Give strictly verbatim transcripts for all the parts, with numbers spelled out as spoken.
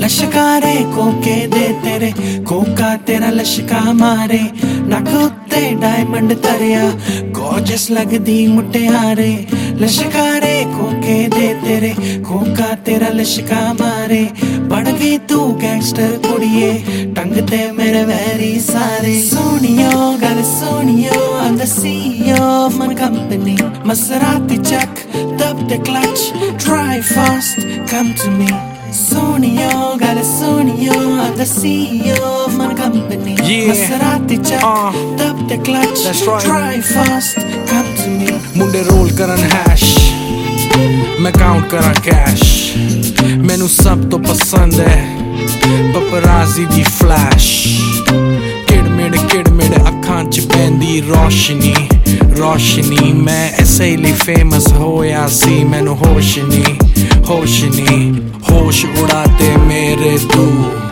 लश्कारे कोके दे तेरे कोका तेरा लश्का मारे नक उत्ते डायमंड तरिया गॉर्जस लगदी मुटियारे लश्कारे कोके दे तेरे कोका तेरा लश्का मारे बन गई तू गैंगस्टर कुड़िए टंग ते मेरे वैरी सारे सोनियो गल सोनियो I'm the C E O of my company Maserati check dub the clutch drive fast come to me Sonio, got a Sonio, I'm the C E O of my company yeah. Maserati check, uh, tap the clutch, that's right. Drive fast, come to me मुंडे रोल करन हैश मैं count करा cash मैनू सब तो पसंद है पपराजी दी फ्लैश किड़मिड़ किड़मिड़ अखां च पैंदी रोशनी रोशनी मैं ऐसे ही फेमस होया सी मैनू होश नहीं होश नहीं होश उड़ाते मेरे तू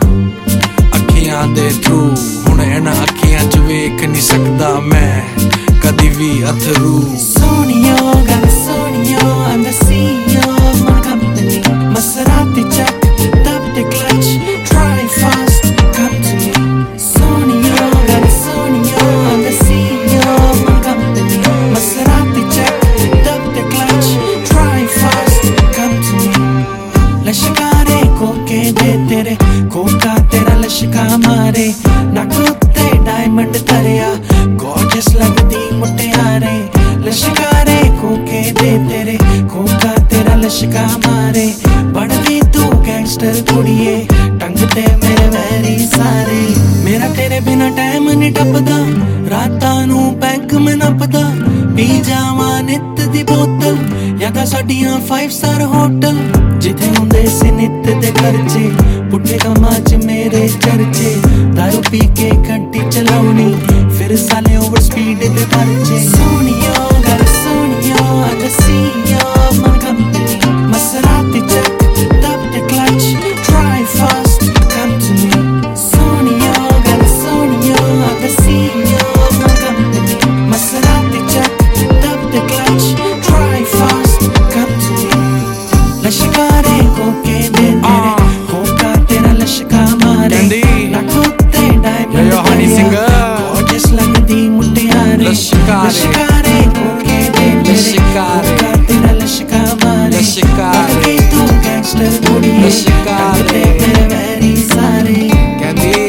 अखियां दे थ्रू हुण इन्हां अखियां च वेख नहीं सकदा मैं कदी भी अथरू Sonio, got a Sonio, I'm the C E O of my company Maserati check, tap the clutch, drive fast, come to me Sonio, got a Sonio, I'm the C E O of my company Maserati check, tap the clutch, drive fast, come to me लश्कारे कोके दे तेरे Coca तेरा लश्का मारे नक उत्ते diamond तरिया gorgeous लगदी मुटियारे लश्कारे कोके दे तेरे कोका तेरा लश्का मारे बन गई तू गैंगस्टर कुड़िए टंग ते मेरे वैरी सारे मेरा तेरे बिना टाइम नहीं टपदा रातां नू बैंक में नपदा पी जावां नित दी बोतल या तां साडियां फाइव स्टार होटल जिथे हुंदे सी नित दे खर्चे पुट्ठे कम्मां च मेरे चर्चे दारू पी के गड्डी चलाउनी फिर साले ओवर स्पीड ते परचे सोनियो गर सोनियो I'm the C E O of my company Maserati check tap the clutch drive fast come to me Sonio गर सोनियो I'm the C E O of my company Maserati check tap the clutch drive fast come to me लश्कारे कोके दे तेरे Coca तेरा लश्का मारे नक उत्ते diamond तरिया gorgeous लगदी मुटियारे लश्कारे कोके दे तेरे कोका तेरा लश्का मारे बन गई तू गैंगस्टर कुड़िए टंग ते मेरे वैरी सारे Candy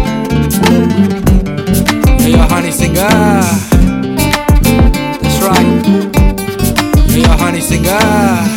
Yo honey singer That's right Yo honey singer